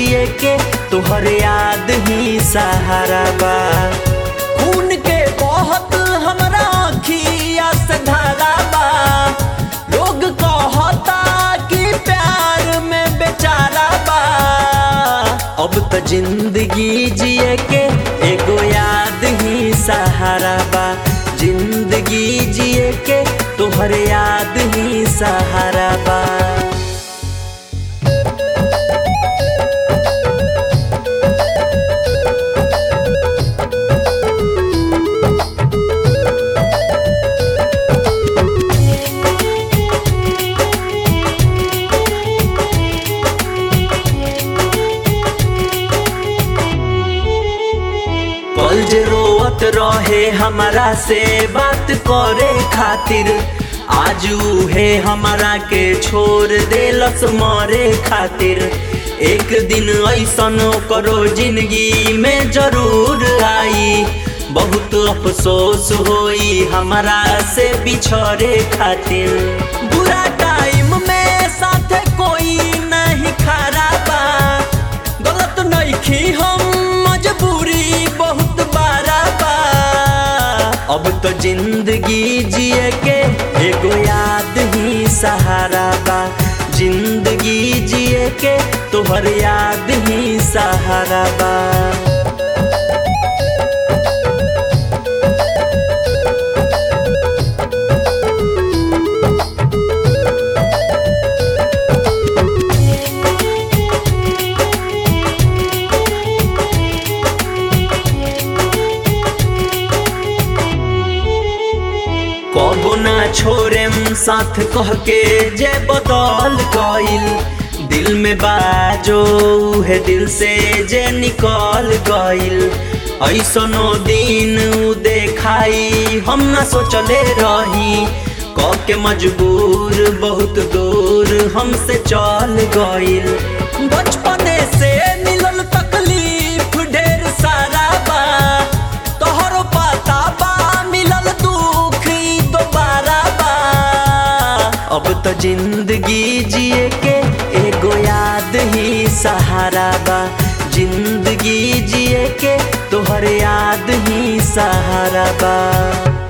जिए के तोहर याद ही सहारा बा। खून के बहुत हमरा अखिया से धारा बा। लोग कहता कि प्यार में बेचारा बा। अब तो जिंदगी जिए के एगो याद ही सहारा बा। जिंदगी जिए के तोहर याद ही सहारा बा। कल जे रोवत रहे हमरा से बात करे खातिर, आज उहे हमरा के छोड़ देलस मरे खातिर। एक दिन ऐसन करो जिंदगी में जरूर आई, बहुत अफसोस होई हमरा से बिछड़े खातिर। बुरा टाइम में साथ कोई नहीं खड़ा बा। गलत नहीं हम, मजबूरी बहुत बड़ा बा। अब तो जिंदगी जिए के एगो याद ही सहारा बा। जिंदगी जिए के तोहर याद ही सहारा बा। कबो ना छोड़ेम साथ कह के जे बदल गइल। दिल में बाजो है दिल से जे निकल गइल। ऐसनो दिन देखाई हम ना सोचले रही। कह के मजबूर बहुत दूर हमसे चल गइल। बचपने से मिलल तकलीफ ढेर सारा बा। तोहरो पता बा मिलल दुख दोबारा बा। अब तो जिंदगी जिए के एगो याद ही सहारा बा। जिंदगी जिए के तोहर याद ही सहारा बा।